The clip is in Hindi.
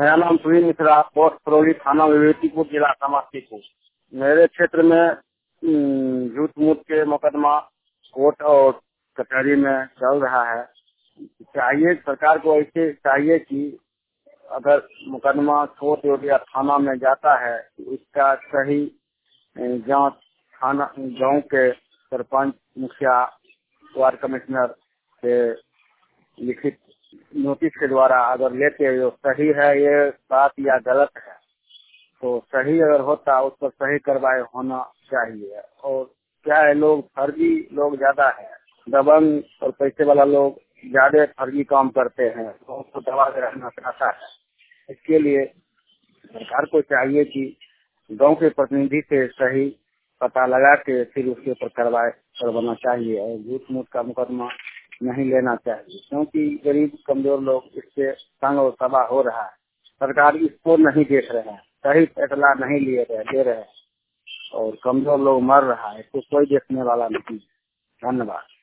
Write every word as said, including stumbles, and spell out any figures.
मेरा नाम सुनील मिश्रा, पोस्ट फरौली, थाना विभूतिपुर, जिला समस्तीपुर। मेरे क्षेत्र में अम, झूठ मूठ के मुकदमा कोर्ट और कचहरी में चल रहा है। चाहिए सरकार को ऐसे चाहिए कि अगर मुकदमा कोर्ट या थाना में जाता है तो इसका सही अ, जांच थाना गांव के सरपंच, मुखिया, वार्ड कमिश्नर से लिखित नोटिस के द्वारा अगर लेते हो सही है ये बात या गलत है तो सही अगर होता उस पर सही कार्रवाई होना चाहिए। और क्या है, लोग फर्जी लोग ज्यादा है, दबंग और पैसे वाला लोग ज्यादा फर्जी काम करते हैं, तो उसको दबा के रहना चाहता है। इसके लिए सरकार को चाहिए कि गांव के प्रतिनिधि से सही पता लगा के फिर उसके ऊपर कार्रवाई करवाना चाहिए और झूठ मूठ का मुकदमा नहीं लेना चाहिए, क्योंकि गरीब कमजोर लोग इससे तंग और तबाह हो रहा है। सरकार इसको नहीं देख रहे हैं, सही फैसला नहीं लिए रहे दे रहे हैं और कमजोर लोग मर रहा है, इसको कोई देखने वाला नहीं। धन्यवाद।